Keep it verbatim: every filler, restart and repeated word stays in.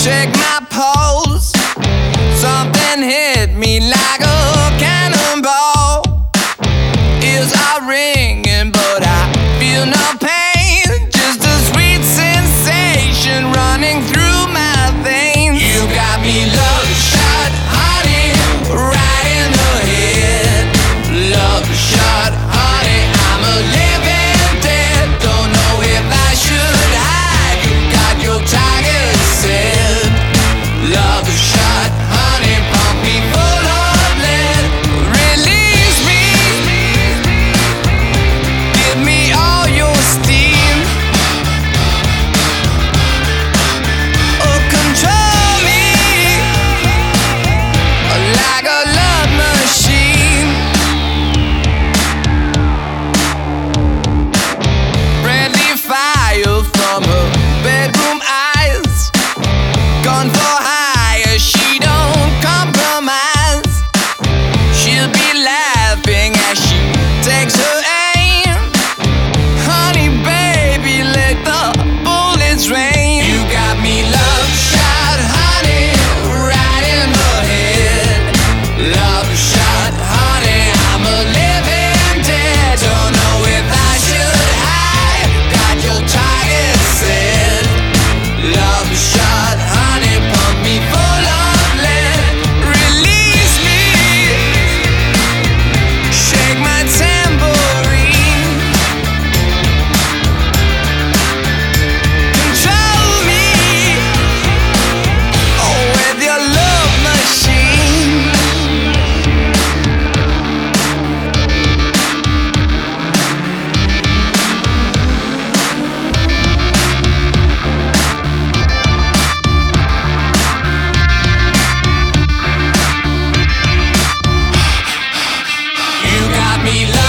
Check my pulse. Something hit me like a cannonball. Ears are ringing, but I feel no pain. Just a sweet sensation running through my veins. You got me love shot, honey, right in the head. Love shot, honey, I'm a living dead. Don't know if I should hide. You got your target set. Love shot, honey, pump me full of lead. Release me, give me all your steam. Oh, control me like a love machine. Friendly fire from her bedroom eyes. Gone for hire, she don't compromise. She'll be laughing as she takes her aim. Honey, baby, let the bullets rain. You got me love shot, honey, right in the head. Love shot, honey, I'm a living dead. Don't know if I should hide. Got your target set. Love shot, honey, pump me full of lead. Release me, shake my tambourine. Control me, oh, with your love machine. You got me